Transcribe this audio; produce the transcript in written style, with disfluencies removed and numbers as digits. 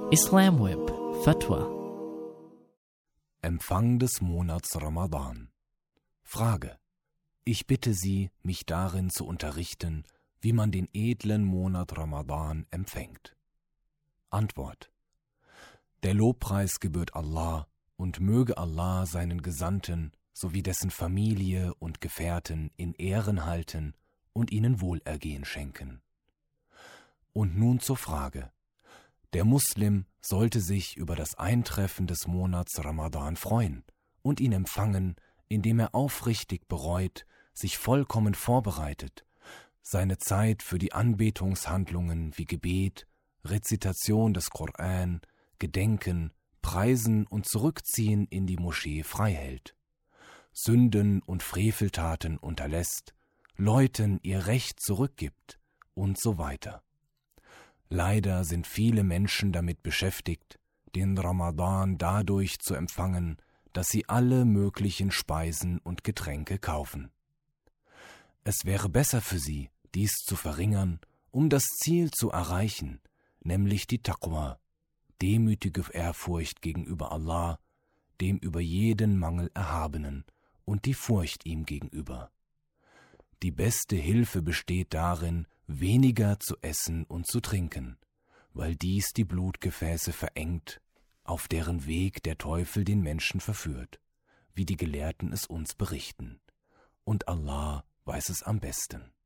Islam Web Fatwa. Empfang des Monats Ramadan. Frage: Ich bitte Sie, mich darin zu unterrichten, wie man den edlen Monat Ramadan empfängt. Antwort: Der Lobpreis gebührt Allah, und möge Allah seinen Gesandten sowie dessen Familie und Gefährten in Ehren halten und ihnen Wohlergehen schenken. Und nun zur Frage: Der Muslim sollte sich über das Eintreffen des Monats Ramadan freuen und ihn empfangen, indem er aufrichtig bereut, sich vollkommen vorbereitet, seine Zeit für die Anbetungshandlungen wie Gebet, Rezitation des Koran, Gedenken, Preisen und Zurückziehen in die Moschee freihält, Sünden und Freveltaten unterlässt, Leuten ihr Recht zurückgibt und so weiter. Leider sind viele Menschen damit beschäftigt, den Ramadan dadurch zu empfangen, dass sie alle möglichen Speisen und Getränke kaufen. Es wäre besser für sie, dies zu verringern, um das Ziel zu erreichen, nämlich die Taqwa, demütige Ehrfurcht gegenüber Allah, dem über jeden Mangel Erhabenen, und die Furcht ihm gegenüber. Die beste Hilfe besteht darin, weniger zu essen und zu trinken, weil dies die Blutgefäße verengt, auf deren Weg der Teufel den Menschen verführt, wie die Gelehrten es uns berichten. Und Allah weiß es am besten.